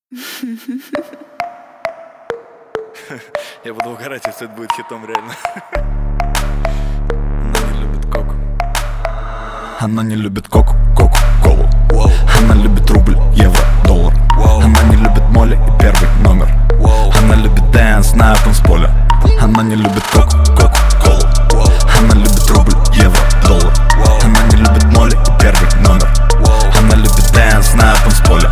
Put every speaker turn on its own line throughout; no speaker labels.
Я буду угорать, если это будет хитом, реально. Она не любит коку.
Она не любит коку-колу. Она любит рубль, евро, доллар. Она не любит моли и первый номер. Она любит дэнс на танцполе. Она не любит коку-колу. Она любит рубль, евро, доллар. Она не любит моли и первый номер. Она любит дэнс на танцполе.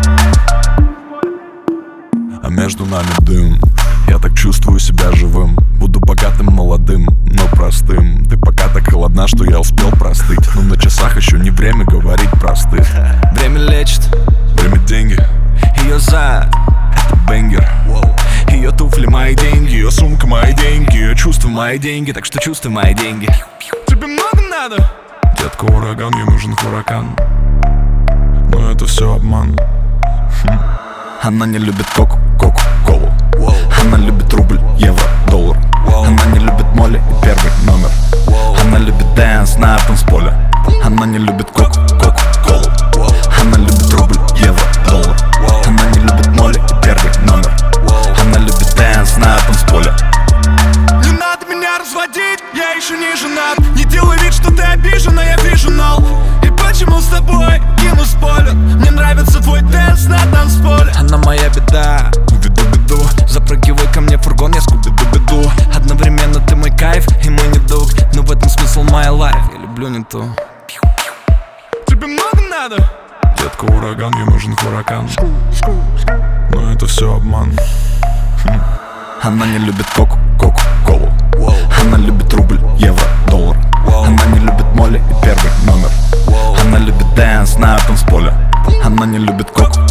А между нами дым. Я так чувствую себя живым. Буду богатым, молодым, но простым. Ты пока так холодна, что я успел простыть. Но на часах еще не время говорить простых.
Время лечит,
Время деньги.
ее зад — это бенгер.
Ее туфли мои деньги, ее сумка мои деньги, ее чувства мои деньги,
Так что чувствуй мои деньги.
тебе много надо? Детка ураган, ей нужен хуракан. Но это все обман. Она не любит коку-колу. Она любит рубль, евро, доллар. Она не любит моли и первый номер. Она любит дэнс на танцполе. Она не любит коку-колу. Она любит рубль, евро, доллар. Она не любит моли и первый номер. Она любит дэнс на танцполе.
Не надо меня разводить, я еще не женат. Не делай вид, что ты обижена, я вижу нол. И почему с тобой кину спойлер? Мне нравится твой дэнс на танцполе. Она моя беда,
Беду-беду,
запрыгивай ко мне в фургон, я скуби-ду-беду. Одновременно ты мой кайф и мой недуг. Но в этом смысл моя лайф, я люблю не то.
тебе много надо? Детка ураган, ей нужен хуракан. Но это все обман. Она не любит коку-колу. Она любит рубль, евро, доллар. Она не любит моли и первый номер. Она любит дэнс на танцполе. Она не любит коку